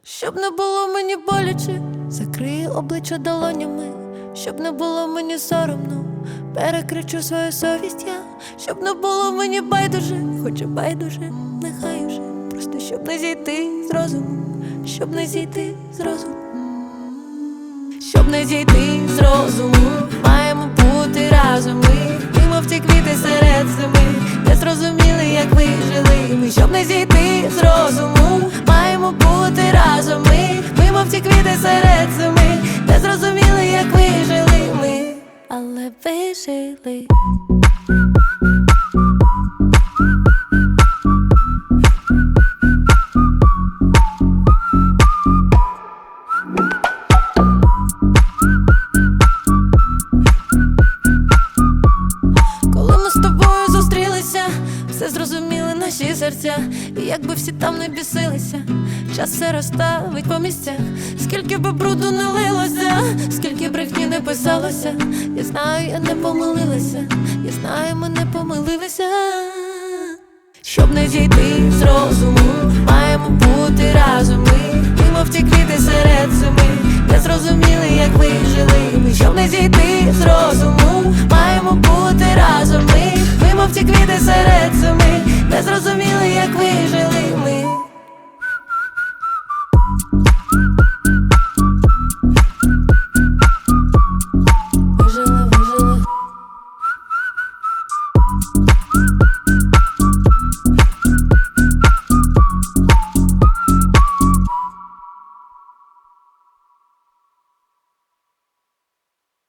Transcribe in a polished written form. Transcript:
Щоб не було мені боляче, закрию обличчя долонями. Щоб не було мені соромно, перекричу свою совість я. Щоб не було мені байдуже, хоч і байдуже, нехай уже. Просто щоб не зійти з розуму, щоб не зійти з розуму. Щоб не зійти з розуму, маємо бути разом ми. Ми, мов ті квіти серед зими, не зрозуміли, як ви жили ми. Щоб не зійти з розуму, маємо бути разом ми. Ми, мов ті квіти серед зими, не зрозуміли, як ви жили ми, але ви жили. Все зрозуміли наші серця, і якби всі там не бісилися, час все розставить по місцях. Скільки би бруду не лилося, скільки брехні не писалося, я знаю, я не помилилася, я знаю, ми не помилилися. Щоб не зійти з розуму, маємо бути разом ми. Ми, мов ті квіти серед зими, не зрозуміли, як ви жили ми. Щоб не зійти з розуму, маємо бути разом ми. Ми, мов ті квіти серед зими, не зрозуміли, як ви жили